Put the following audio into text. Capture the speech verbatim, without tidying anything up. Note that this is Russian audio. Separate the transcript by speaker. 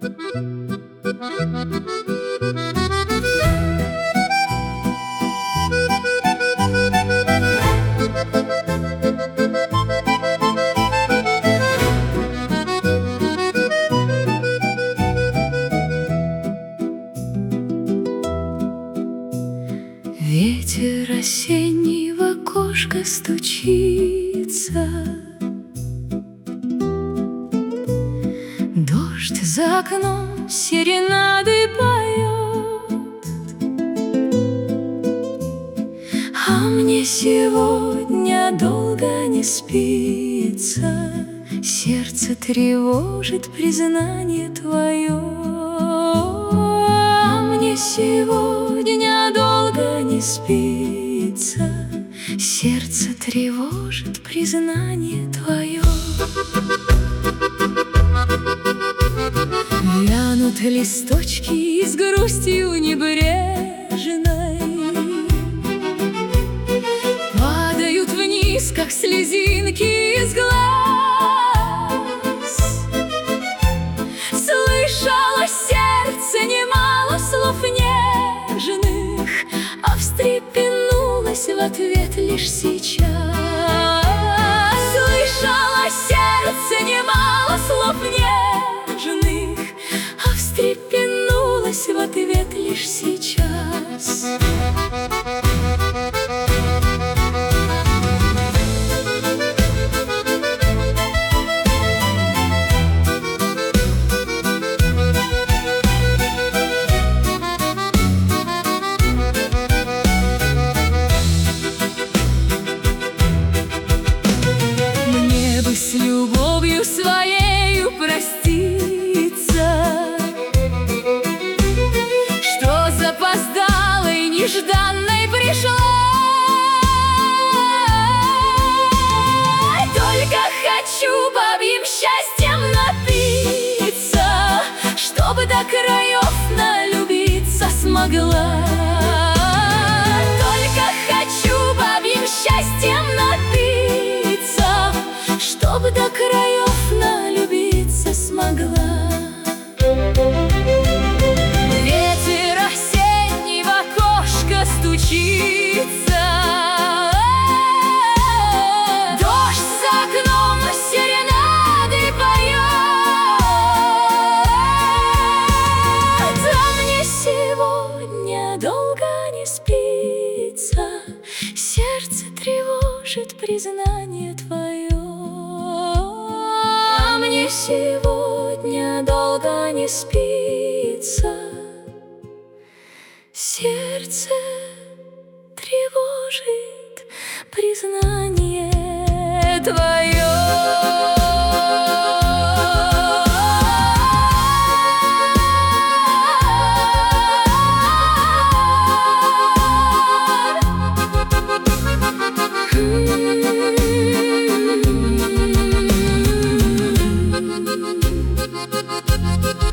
Speaker 1: Ветер осенний в окошко стучится, дождь за окном серенады поет, а мне сегодня долго не спится, сердце тревожит признание твое. А мне сегодня долго не спится, сердце тревожит признание твое. Вянут листочки с грустью небрежной, падают вниз, как слезинки из глаз. Слышало сердце немало слов нежных, а встрепенулась в ответ лишь сейчас. Слышало сердце немало слов нежных, а встрепенулась в ответ лишь сейчас. С любовью своею проститься, что запоздалой, нежданной пришла. Только хочу бабьим счастьем напиться, чтобы до краев налюбиться смогла. Только хочу бабьим счастьем напиться, чтобы до краев налюбиться смогла. Ветер осенний в окошко стучится, дождь за окном серенады поет. А мне сегодня долго не спится, сердце тревожит признание твое. Мне сегодня долго не спится, сердце тревожит признание твое. Thank you.